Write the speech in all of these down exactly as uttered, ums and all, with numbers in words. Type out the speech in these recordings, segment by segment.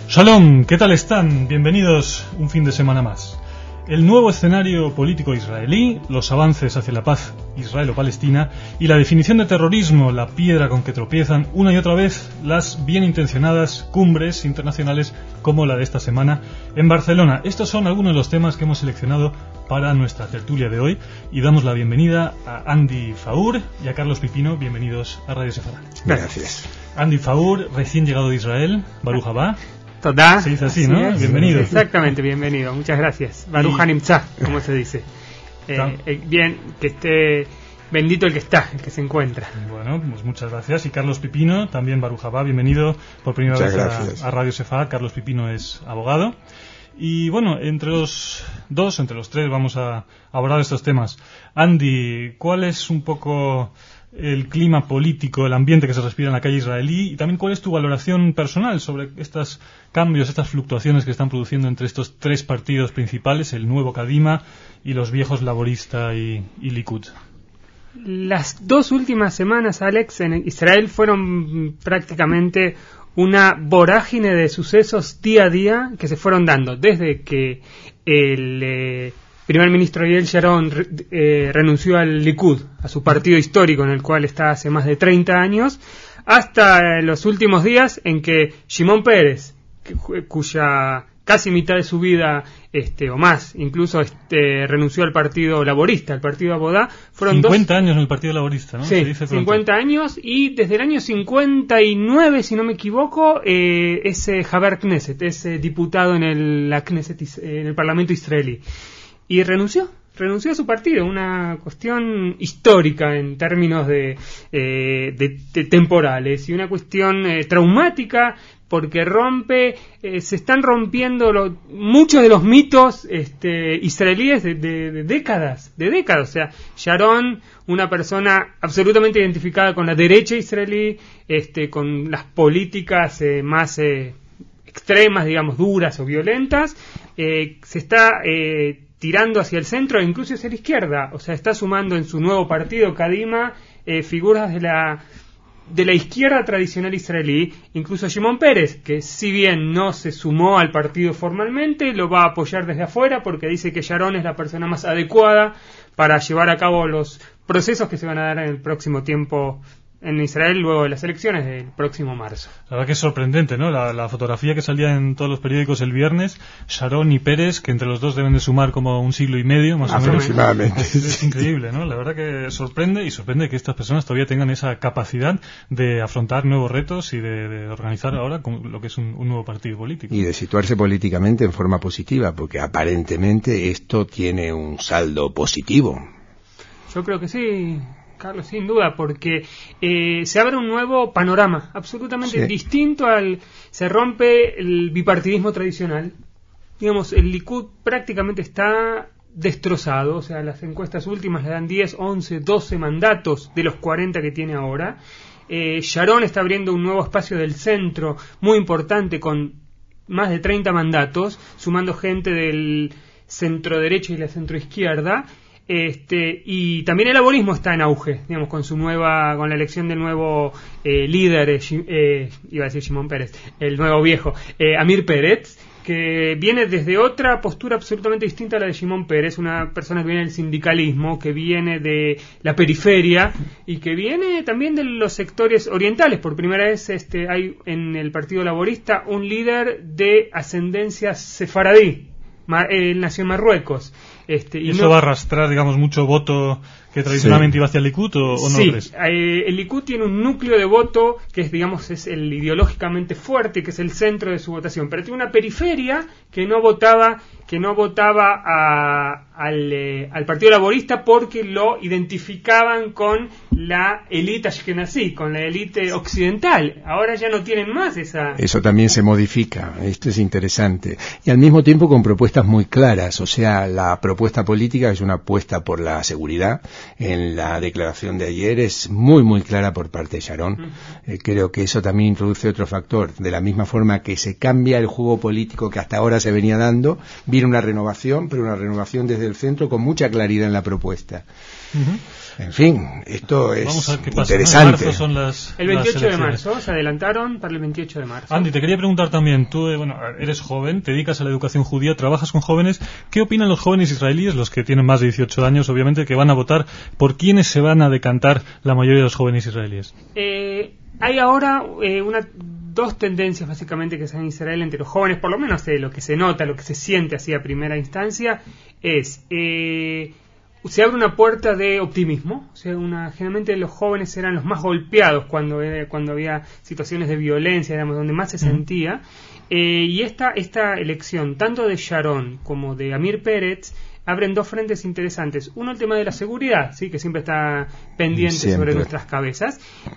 Shalom, ¿qué tal están? Bienvenidos un fin de semana más. El nuevo escenario político israelí, los avances hacia la paz israelo-palestina y la definición de terrorismo, la piedra con que tropiezan una y otra vez las bien intencionadas cumbres internacionales como la de esta semana en Barcelona. Estos son algunos de los temas que hemos seleccionado para nuestra tertulia de hoy y damos la bienvenida a Andy Faur y a Carlos Pipino. Bienvenidos a Radio Sefardí. Gracias. Andy Faur, recién llegado de Israel, Baruch Haba. Toda. Se dice así, ¿no? Es. Bienvenido. Exactamente, bienvenido. Muchas gracias. Baruch Hanimtzah, como se dice. Eh, eh, bien, que esté bendito el que está, el que se encuentra. Bueno, pues muchas gracias. Y Carlos Pipino, también Baruch Haba, bienvenido por primera muchas vez a, a Radio Sefardí. Carlos Pipino es abogado. Y bueno, entre los dos, entre los tres, vamos a abordar estos temas. Andy, ¿cuál es un poco el clima político, el ambiente que se respira en la calle israelí? Y también, ¿cuál es tu valoración personal sobre estos cambios, estas fluctuaciones que están produciendo entre estos tres partidos principales, el nuevo Kadima y los viejos Laborista y, y Likud? Las dos últimas semanas, Alex, en Israel fueron prácticamente una vorágine de sucesos día a día que se fueron dando desde que el eh, primer ministro Ariel Sharon eh, renunció al Likud, a su partido histórico en el cual está hace más de treinta años, hasta los últimos días en que Shimon Peres, que, cuya casi mitad de su vida, este o más, incluso este renunció al Partido Laborista, al Partido Abodá, fueron cincuenta dos... años en el Partido Laborista, ¿no? Sí, Se dice cincuenta años, y desde el año cincuenta y nueve, si no me equivoco, eh, es eh, Haber Knesset, es eh, diputado en el, la Knesset, en el Parlamento israelí. Y renunció, renunció a su partido, una cuestión histórica en términos de, eh, de, de temporales y una cuestión eh, traumática porque rompe, eh, se están rompiendo lo, muchos de los mitos este, israelíes de, de, de décadas, de décadas. O sea, Sharon, una persona absolutamente identificada con la derecha israelí, este, con las políticas eh, más eh, extremas, digamos, duras o violentas, eh, se está eh, tirando hacia el centro e incluso hacia la izquierda. O sea, está sumando en su nuevo partido, Kadima, eh, figuras de la de la izquierda tradicional israelí, incluso Shimon Peres, que si bien no se sumó al partido formalmente, lo va a apoyar desde afuera porque dice que Sharon es la persona más adecuada para llevar a cabo los procesos que se van a dar en el próximo tiempo en Israel luego de las elecciones del próximo marzo. La verdad que es sorprendente, ¿no? La, la fotografía que salía en todos los periódicos el viernes, Sharon y Pérez, que entre los dos deben de sumar como un siglo y medio, más o menos. Aproximadamente. Es, es increíble, ¿no? La verdad que sorprende, y sorprende que estas personas todavía tengan esa capacidad de afrontar nuevos retos y de, de organizar ahora con lo que es un, un nuevo partido político. Y de situarse políticamente en forma positiva, porque aparentemente esto tiene un saldo positivo. Yo creo que sí, Carlos, sin duda, porque eh, se abre un nuevo panorama absolutamente sí. distinto al... Se rompe el bipartidismo tradicional. Digamos, el Likud prácticamente está destrozado, o sea, las encuestas últimas le dan diez, once, doce mandatos de los cuarenta que tiene ahora. Eh, Sharon está abriendo un nuevo espacio del centro muy importante con más de treinta mandatos, sumando gente del centro derecha y la centro izquierda. Este, y también el laborismo está en auge, digamos, con su nueva, con la elección del nuevo eh, líder, eh, eh, iba a decir Shimon Peres, el nuevo viejo, eh, Amir Peretz, que viene desde otra postura absolutamente distinta a la de Shimon Peres, una persona que viene del sindicalismo, que viene de la periferia y que viene también de los sectores orientales. Por primera vez este, hay en el Partido Laborista un líder de ascendencia sefaradí. Él nació en Marruecos. Este, y, ¿Y eso no... va a arrastrar, digamos, mucho voto que tradicionalmente sí. iba hacia el Likud o, o no sí, crees? Eh, el Likud tiene un núcleo de voto que es, digamos, es el ideológicamente fuerte, que es el centro de su votación, pero tiene una periferia que no votaba, que no votaba a, al, eh, al Partido Laborista porque lo identificaban con la élite ashkenazí, con la élite occidental. Ahora ya no tienen más esa... Eso también se modifica, esto es interesante. Y al mismo tiempo con propuestas muy claras, o sea, la propuesta política es una apuesta por la seguridad. En la declaración de ayer es muy muy clara por parte de Sharon. Uh-huh. Eh, creo que eso también introduce otro factor. De la misma forma que se cambia el juego político que hasta ahora se venía dando, pedir una renovación, pero una renovación desde el centro con mucha claridad en la propuesta. Uh-huh. En fin, esto es Vamos a ver qué pasa, interesante. ¿no? Son las, el veintiocho las de marzo, se adelantaron para el veintiocho de marzo. Andy, te quería preguntar también, tú eh, bueno, eres joven, te dedicas a la educación judía, trabajas con jóvenes, ¿qué opinan los jóvenes israelíes, los que tienen más de dieciocho años, obviamente, que van a votar? ¿Por quiénes se van a decantar la mayoría de los jóvenes israelíes? Eh, hay ahora eh, una dos tendencias básicamente que se dan en Israel entre los jóvenes, por lo menos eh, lo que se nota, lo que se siente así a primera instancia, es... Eh, se abre una puerta de optimismo, o sea, una, generalmente los jóvenes eran los más golpeados cuando, eh, cuando había situaciones de violencia, digamos, donde más se sentía, eh, y esta, esta elección, tanto de Sharon como de Amir Peretz, abren dos frentes interesantes. Uno, el tema de la seguridad, sí, que siempre está pendiente siempre. sobre nuestras cabezas,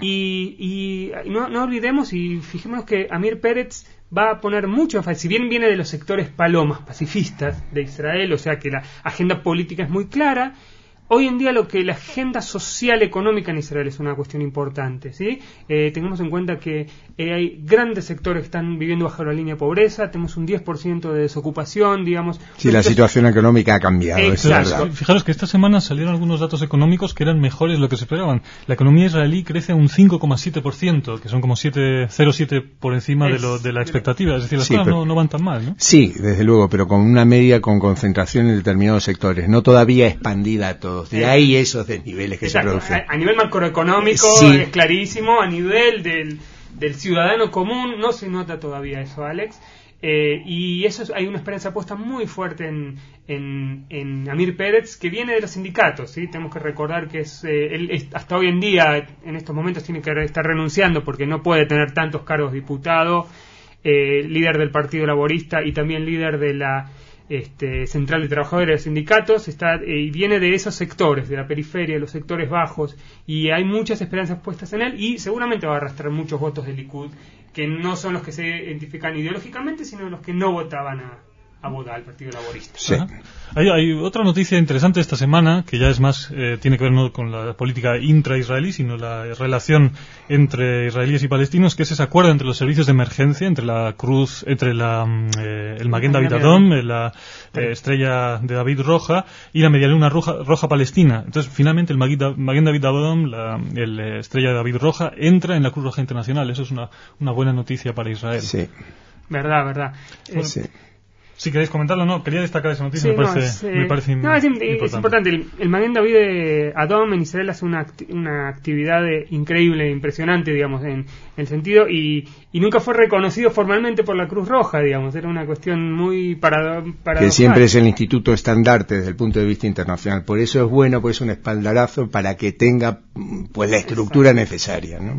y, y no, no olvidemos y fijémonos que Amir Peretz va a poner mucho énfasis, si bien viene de los sectores palomas, pacifistas de Israel, o sea que la agenda política es muy clara. Hoy en día lo que la agenda social económica en Israel es una cuestión importante, ¿sí? Eh, tengamos en cuenta que eh, hay grandes sectores que están viviendo bajo la línea de pobreza, tenemos un diez por ciento de desocupación, digamos. Sí, la situación económica ha cambiado, Exacto. es verdad. Fijaros que esta semana salieron algunos datos económicos que eran mejores de lo que se esperaban. La economía israelí crece un cinco coma siete por ciento, que son como siete coma cero siete por encima es, de, lo, de la expectativa, es decir, las sí, cosas pero, no, no van tan mal, ¿no? Sí, desde luego, pero con una media con concentración en determinados sectores, no todavía expandida a todos. De ahí esos desniveles que Exacto. se producen. A, a nivel macroeconómico sí. es clarísimo, a nivel del, del ciudadano común no se nota todavía eso, Alex. Eh, y eso es, hay una esperanza puesta muy fuerte en, en, en Amir Peretz, que viene de los sindicatos, ¿sí? Tenemos que recordar que es, eh, él es, hasta hoy en día, en estos momentos, tiene que estar renunciando porque no puede tener tantos cargos, diputado, eh, líder del Partido Laborista y también líder de la Este, Central de Trabajadores de los Sindicatos, está, eh, y viene de esos sectores, de la periferia, de los sectores bajos, y hay muchas esperanzas puestas en él, y seguramente va a arrastrar muchos votos del Likud, que no son los que se identifican ideológicamente, sino los que no votaban a, a votar al Partido Laborista. Sí. Hay, hay otra noticia interesante esta semana, que ya es más, eh, tiene que ver no con la política intra-israelí, sino la relación entre israelíes y palestinos, que es ese acuerdo entre los servicios de emergencia, entre la Cruz, entre la, eh, el Maguen David Adom, la eh, Estrella de David Roja y la Medialuna Roja, Roja Palestina. Entonces, finalmente, el Maguen David Adom, la el, eh, Estrella de David Roja, entra en la Cruz Roja Internacional. Eso es una, una buena noticia para Israel. Sí. Verdad, verdad. Bueno, sí. Si queréis comentarlo, no, quería destacar esa noticia, sí, me, parece, no, es, eh, me parece no, es, importante. Es importante. El, el Maguen David Adom en Israel hace una, una actividad increíble, impresionante, digamos, en el sentido, y, y nunca fue reconocido formalmente por la Cruz Roja, digamos, era una cuestión muy para, para que siempre es el instituto estandarte desde el punto de vista internacional. Por eso es bueno, pues es un espaldarazo para que tenga pues la estructura Exacto. necesaria, ¿no?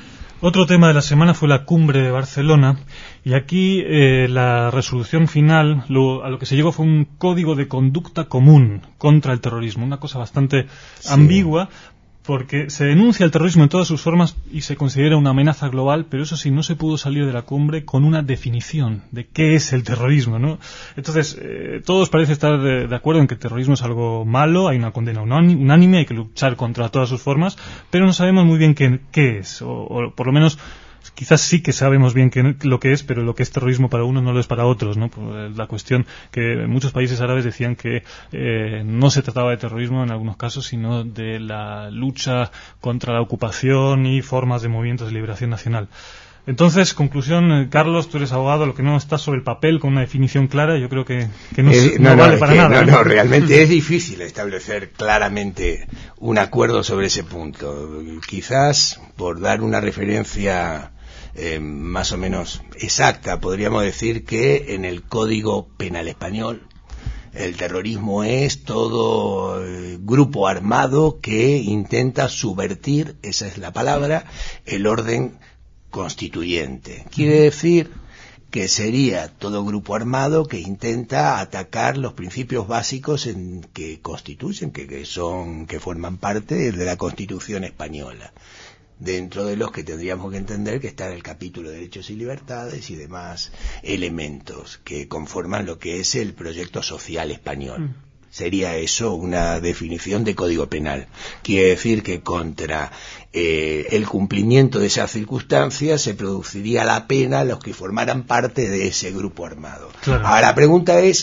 Otro tema de la semana fue la cumbre de Barcelona, y aquí eh, la resolución final, lo, a lo que se llegó fue un código de conducta común contra el terrorismo, una cosa bastante sí. ambigua, porque se denuncia el terrorismo en todas sus formas y se considera una amenaza global, pero eso sí, no se pudo salir de la cumbre con una definición de qué es el terrorismo, ¿no? Entonces, eh, todos parecen estar de, de acuerdo en que el terrorismo es algo malo, hay una condena unánime, hay que luchar contra todas sus formas, pero no sabemos muy bien qué, qué es, o, o por lo menos quizás sí que sabemos bien que, lo que es, pero lo que es terrorismo para unos no lo es para otros, ¿no? La cuestión que en muchos países árabes decían que eh, no se trataba de terrorismo en algunos casos, sino de la lucha contra la ocupación y formas de movimientos de liberación nacional. Entonces, conclusión, Carlos, tú eres abogado, lo que no está sobre el papel con una definición clara, yo creo que, que no, es, no, no, no vale para que, nada. No, no, realmente es difícil establecer claramente un acuerdo sobre ese punto. Quizás, por dar una referencia eh, más o menos exacta, podríamos decir que en el Código Penal Español el terrorismo es todo eh, grupo armado que intenta subvertir, esa es la palabra, el orden constituyente. Quiere decir que sería todo grupo armado que intenta atacar los principios básicos en que constituyen, que, que son, que forman parte de la Constitución española, dentro de los que tendríamos que entender que está en el capítulo de Derechos y Libertades y demás elementos que conforman lo que es el proyecto social español. Mm. Sería eso una definición de Código Penal. Quiere decir que contra eh, el cumplimiento de esas circunstancias se produciría la pena a los que formaran parte de ese grupo armado. Claro. Ahora la pregunta es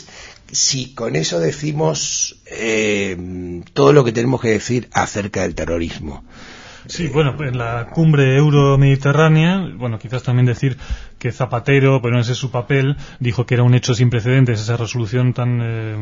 si con eso decimos eh, todo lo que tenemos que decir acerca del terrorismo. Sí, bueno, en la cumbre euro-mediterránea, bueno, quizás también decir que Zapatero, pero ese es su papel, dijo que era un hecho sin precedentes esa resolución tan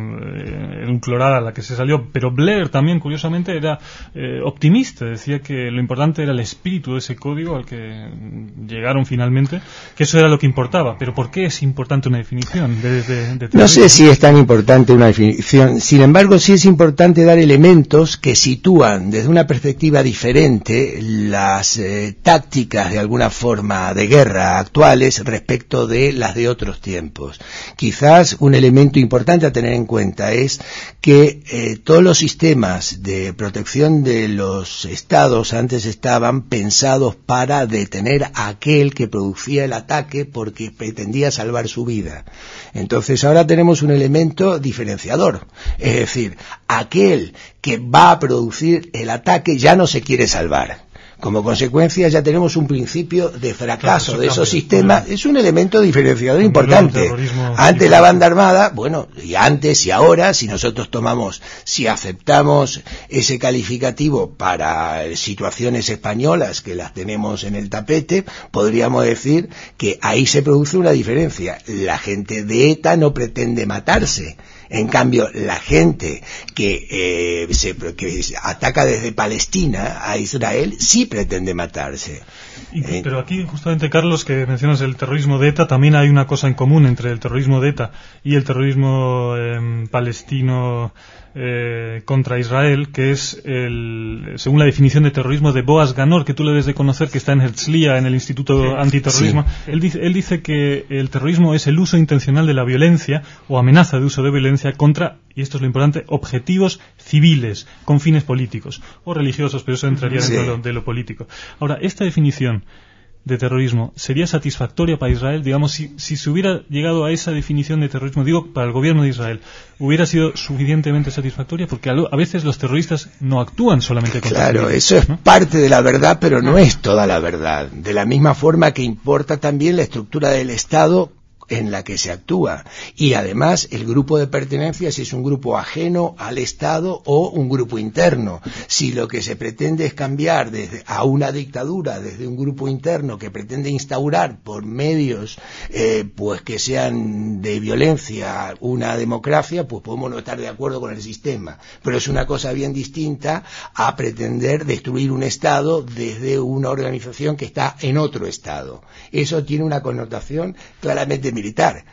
eh, implorada a la que se salió, pero Blair también, curiosamente, era eh, optimista, decía que lo importante era el espíritu de ese código al que llegaron finalmente, que eso era lo que importaba. Pero ¿por qué es importante una definición de, de, de No sé si es tan importante una definición, sin embargo sí es importante dar elementos que sitúan desde una perspectiva diferente las eh, tácticas de alguna forma de guerra actuales respecto de las de otros tiempos. Quizás un elemento importante a tener en cuenta es que eh, todos los sistemas de protección de los estados antes estaban pensados para detener a aquel que producía el ataque porque pretendía salvar su vida. Entonces ahora tenemos un elemento diferenciador, es decir, aquel que va a producir el ataque ya no se quiere salvar. Como consecuencia ya tenemos un principio de fracaso claro, de esos sistemas. Es un elemento diferenciador importante. Ante la banda armada, bueno, y antes y ahora, si nosotros tomamos, si aceptamos ese calificativo para situaciones españolas que las tenemos en el tapete, podríamos decir que ahí se produce una diferencia. La gente de ETA no pretende matarse. En cambio, la gente que, eh, se, que ataca desde Palestina a Israel sí pretende matarse. Y, eh, pero aquí, justamente, Carlos, que mencionas el terrorismo de ETA, también hay una cosa en común entre el terrorismo de ETA y el terrorismo eh, palestino eh, contra Israel, que es, el, según la definición de terrorismo de Boaz Ganor, que tú le debes de conocer, que está en Herzliya, en el Instituto sí, Antiterrorismo. Sí. Él, dice, él dice que el terrorismo es el uso intencional de la violencia o amenaza de uso de violencia contra, y esto es lo importante, objetivos civiles con fines políticos o religiosos, pero eso entraría sí. dentro de lo, de lo político. Ahora, esta definición de terrorismo sería satisfactoria para Israel, digamos, si, si se hubiera llegado a esa definición de terrorismo, digo, para el gobierno de Israel, hubiera sido suficientemente satisfactoria, porque a, lo, a veces los terroristas no actúan solamente contra Claro, civiles, eso es ¿no? parte de la verdad, pero no es toda la verdad. De la misma forma que importa también la estructura del Estado en la que se actúa, y además el grupo de pertenencia, si es un grupo ajeno al Estado o un grupo interno. Si lo que se pretende es cambiar desde a una dictadura desde un grupo interno que pretende instaurar por medios eh, pues que sean de violencia una democracia, pues podemos no estar de acuerdo con el sistema, pero es una cosa bien distinta a pretender destruir un Estado desde una organización que está en otro Estado. Eso tiene una connotación claramente militar.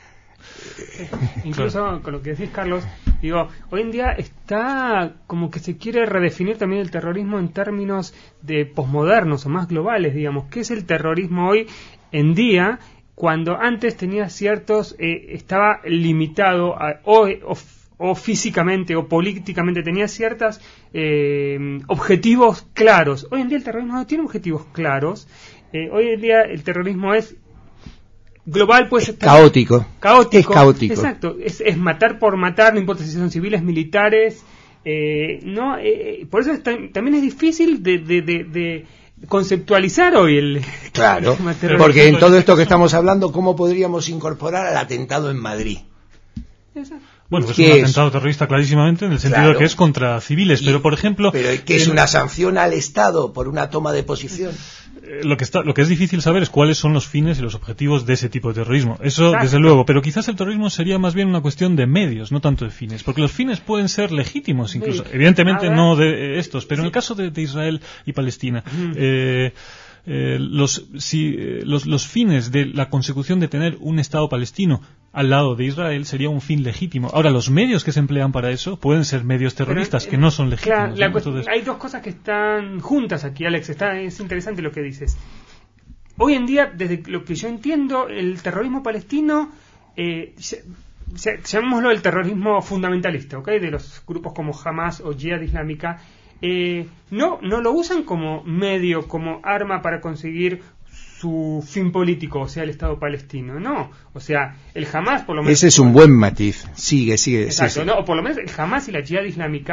Incluso con lo que decís, Carlos, digo, hoy en día está como que se quiere redefinir también el terrorismo en términos de posmodernos o más globales, digamos. ¿Qué es el terrorismo hoy en día? Cuando antes tenía ciertos, eh, estaba limitado a, o, o, o físicamente o políticamente tenía ciertos eh, objetivos claros. Hoy en día el terrorismo no tiene objetivos claros. Eh, hoy en día el terrorismo es global, puede ser caótico. caótico. Es caótico. Exacto, es, es matar por matar, no importa si son civiles, militares. Eh, no, eh, por eso es tan, también es difícil de, de, de, de conceptualizar hoy el. Claro, el porque en todo esto que estamos hablando, ¿cómo podríamos incorporar al atentado en Madrid? Exacto. Bueno, es un es? atentado terrorista clarísimamente en el sentido claro. de que es contra civiles, y, pero por ejemplo... Pero que es una sanción al Estado por una toma de posición. Lo que, está, lo que es difícil saber es cuáles son los fines y los objetivos de ese tipo de terrorismo. Eso, Exacto. desde luego, pero quizás el terrorismo sería más bien una cuestión de medios, no tanto de fines, porque los fines pueden ser legítimos incluso, sí. evidentemente no de estos, pero sí. en el caso de, de Israel y Palestina... Mm. Eh, Eh, los, si, eh, los, los fines de la consecución de tener un Estado palestino al lado de Israel sería un fin legítimo. Ahora, los medios que se emplean para eso pueden ser medios terroristas Pero, eh, que no son legítimos. Claro, ¿no? Entonces... Hay dos cosas que están juntas aquí, Alex. Está, es interesante lo que dices. Hoy en día, desde lo que yo entiendo, el terrorismo palestino, eh, se, se, llamémoslo el terrorismo fundamentalista, ¿ok? De los grupos como Hamas o Jihad Islámica. Eh, no, no lo usan como medio, como arma para conseguir su fin político, o sea, el Estado palestino. No, o sea, el Hamas, por lo menos... Ese es un buen matiz. Sigue, sigue. Exacto, sí, sí. No, o por lo menos el Hamas y la Jihad Islámica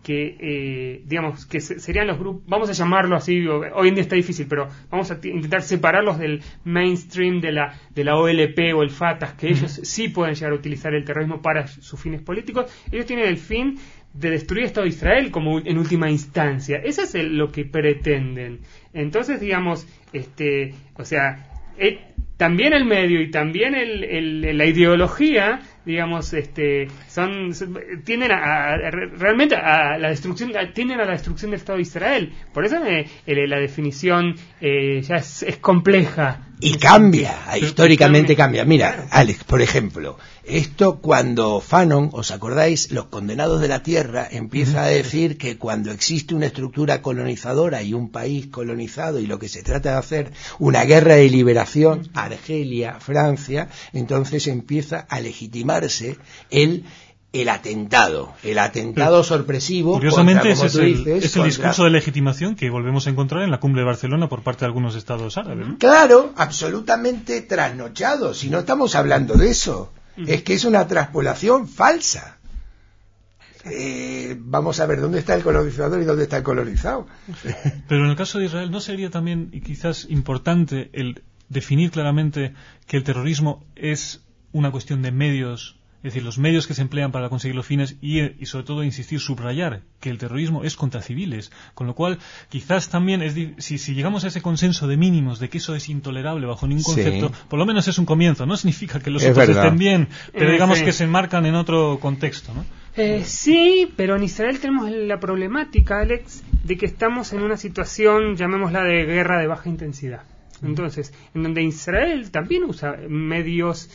que eh, digamos que se, serían los grupos, vamos a llamarlo así, hoy en día está difícil, pero vamos a t- intentar separarlos del mainstream de la de la O L P o el Fatah, que ellos sí pueden llegar a utilizar el terrorismo para sus fines políticos. Ellos tienen el fin de destruir el Estado de Israel como en última instancia. Eso es el, lo que pretenden. Entonces, digamos, este, o sea, eh, también el medio y también el, el, la ideología, digamos, este, son, tienden a, a realmente a la destrucción, a, tienden a la destrucción del Estado de Israel. Por eso eh, eh, la definición eh, ya es, es compleja. Y cambia, Pero, históricamente cambia. cambia. Mira, Alex, por ejemplo, esto cuando Fanon, ¿os acordáis? Los Condenados de la Tierra empieza a decir que cuando existe una estructura colonizadora y un país colonizado y lo que se trata de hacer una guerra de liberación, Argelia, Francia, entonces empieza a legitimarse el el atentado, el atentado sorpresivo. Curiosamente, contra, ese es, el, dices, es el contra... discurso de legitimación que volvemos a encontrar en la cumbre de Barcelona por parte de algunos estados árabes, ¿no? Claro, absolutamente trasnochado. Si no estamos hablando de eso, es que es una traspolación falsa. Eh, vamos a ver dónde está el colonizador y dónde está el colonizado. Pero en el caso de Israel, ¿no sería también y quizás importante el definir claramente que el terrorismo es una cuestión de medios? Es decir, los medios que se emplean para conseguir los fines y, y sobre todo insistir, subrayar que el terrorismo es contra civiles, con lo cual quizás también es si, si llegamos a ese consenso de mínimos de que eso es intolerable bajo ningún concepto, sí, por lo menos es un comienzo. No significa que los es otros verdad. Estén bien, pero eh, digamos sí. que se enmarcan en otro contexto, ¿no? Eh, sí, pero en Israel tenemos la problemática, Alex, de que estamos en una situación, llamémosla de guerra de baja intensidad. Entonces, en donde Israel también usa medios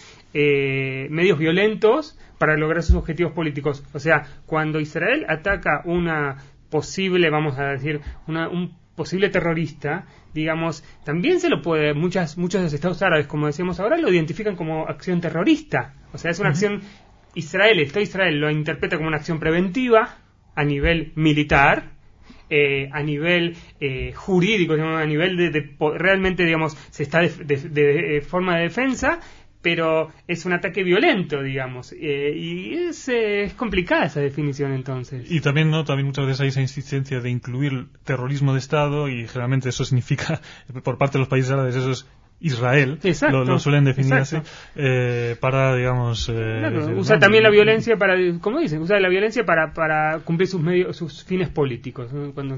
eh, medios violentos para lograr sus objetivos políticos. O sea, cuando Israel ataca una posible, vamos a decir, una, un posible terrorista, digamos, también se lo puede, muchas muchos de los estados árabes, como decíamos ahora, lo identifican como acción terrorista. O sea, es una uh-huh. acción, Israel, el Estado de Israel lo interpreta como una acción preventiva a nivel militar. Eh, a nivel eh, jurídico, digamos, a nivel de, de, de realmente, digamos, se está de, de, de, de forma de defensa, pero es un ataque violento, digamos, eh, y es, eh, es complicada esa definición entonces. Y también, ¿no? También muchas veces hay esa insistencia de incluir terrorismo de Estado y generalmente eso significa, por parte de los países árabes, eso es Israel, lo, lo suelen definir así, eh, para, digamos... Eh, claro, usa ¿no? también la violencia para, como dicen, usa la violencia para, para cumplir sus medios, sus fines políticos. ¿no? Cuando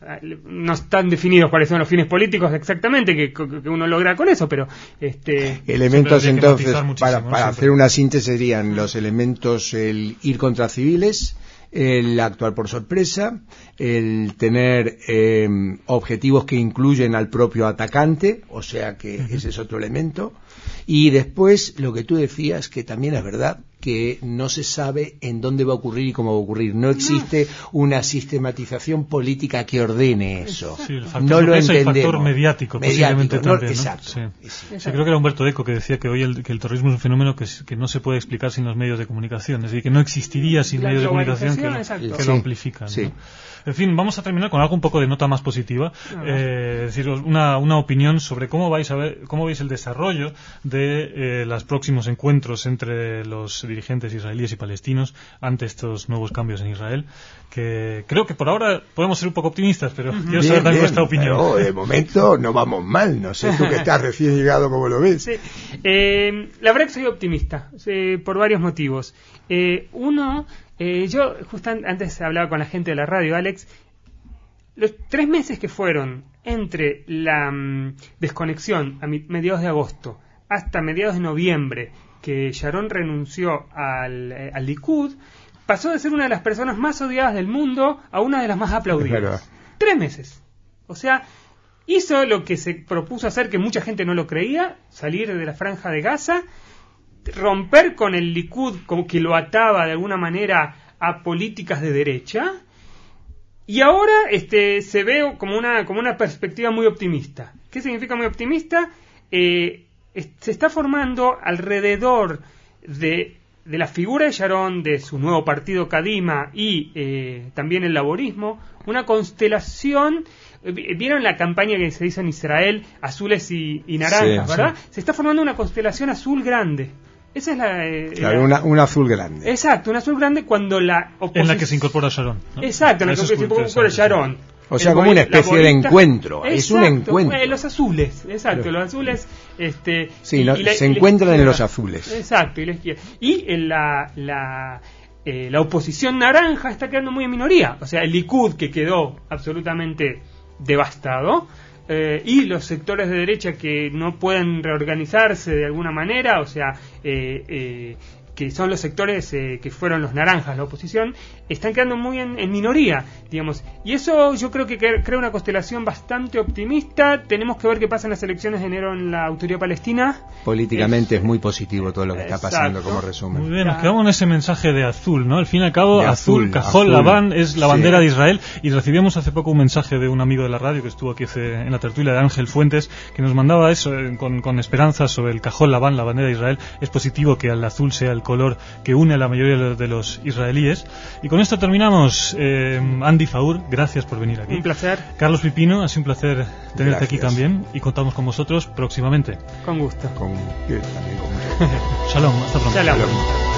no están definidos cuáles son los fines políticos exactamente que, que uno logra con eso, pero... este Elementos entonces, para, para hacer una síntesis serían los elementos, el ir contra civiles, el actuar por sorpresa, el tener eh, objetivos que incluyen al propio atacante, o sea que uh-huh. ese es otro elemento, y después lo que tú decías, que también es verdad, que no se sabe en dónde va a ocurrir y cómo va a ocurrir. No existe no. una sistematización política que ordene eso. Sí, el factor, no lo entendemos. El factor mediático, mediático posiblemente no, también. ¿no? Exacto. Sí. exacto. Sí, creo que era Humberto Eco que decía que hoy el, que el terrorismo es un fenómeno que, que no se puede explicar sin los medios de comunicación. Es decir, que no existiría sin La medios de comunicación que lo, que sí. lo amplifican. Sí. ¿no? En fin, vamos a terminar con algo un poco de nota más positiva, eh, es decir, una, una opinión sobre cómo vais a ver, cómo veis el desarrollo de eh, los próximos encuentros entre los dirigentes israelíes y palestinos ante estos nuevos cambios en Israel, que creo que por ahora podemos ser un poco optimistas, pero uh-huh. quiero saber también vuestra opinión. Pero de momento no vamos mal, no sé tú que estás recién llegado, ¿cómo lo ves? Sí. Eh, la verdad que soy optimista, eh, por varios motivos. Eh, uno... Eh, yo justo antes hablaba con la gente de la radio, Alex, los tres meses que fueron entre la um, desconexión a mi, mediados de agosto hasta mediados de noviembre, que Sharon renunció al, eh, al Likud, pasó de ser una de las personas más odiadas del mundo a una de las más aplaudidas. Tres meses. O sea, hizo lo que se propuso hacer, que mucha gente no lo creía, salir de la franja de Gaza, romper con el Likud, como que lo ataba de alguna manera a políticas de derecha, y ahora este se ve como una como una perspectiva muy optimista. ¿Qué significa muy optimista? Eh, es, se está formando alrededor de, de la figura de Sharon, de su nuevo partido Kadima y eh, también el laborismo, una constelación. ¿Vieron la campaña que se hizo en Israel, azules y, y naranjas, sí, verdad? Sí. Se está formando una constelación azul grande. Esa es la... Eh, claro, la... Una, un azul grande. Exacto, un azul grande cuando la oposición... En la que se incorpora Sharon, ¿no? Exacto, en la que se incorpora Sharon. O sea, como una especie de encuentro. Exacto, es un encuentro. Eh, los azules, exacto, los azules... Este, sí, y, no, y la, se y encuentran en los azules. Exacto, y la izquierda. Y en la... la Eh, la oposición naranja está quedando muy en minoría, o sea, el Likud, que quedó absolutamente devastado, eh, y los sectores de derecha que no pueden reorganizarse de alguna manera, o sea, eh, eh, que son los sectores eh, que fueron los naranjas, la oposición, están quedando muy en, en minoría, digamos. Y eso yo creo que crea una constelación bastante optimista. Tenemos que ver qué pasa en las elecciones de enero en la autoridad palestina. Políticamente es, es muy positivo todo lo que está pasando, como resumen. Muy bien, nos quedamos en ese mensaje de azul, ¿no? Al fin y al cabo, de azul, azul, cajón, azul. labán es la bandera sí. de Israel. Y recibimos hace poco un mensaje de un amigo de la radio que estuvo aquí hace, en la tertulia, de Ángel Fuentes, que nos mandaba eso eh, con, con esperanzas sobre el cajón, labán, la bandera de Israel. Es positivo que el azul sea el color que une a la mayoría de los israelíes. Y con esto terminamos. Eh, Andy Faur, gracias por venir aquí. Un placer. Carlos Pipino, ha sido un placer tenerte gracias. aquí también, y contamos con vosotros próximamente. Con gusto. Con, yo también con mucho gusto. Shalom, hasta pronto. Shalom. Shalom.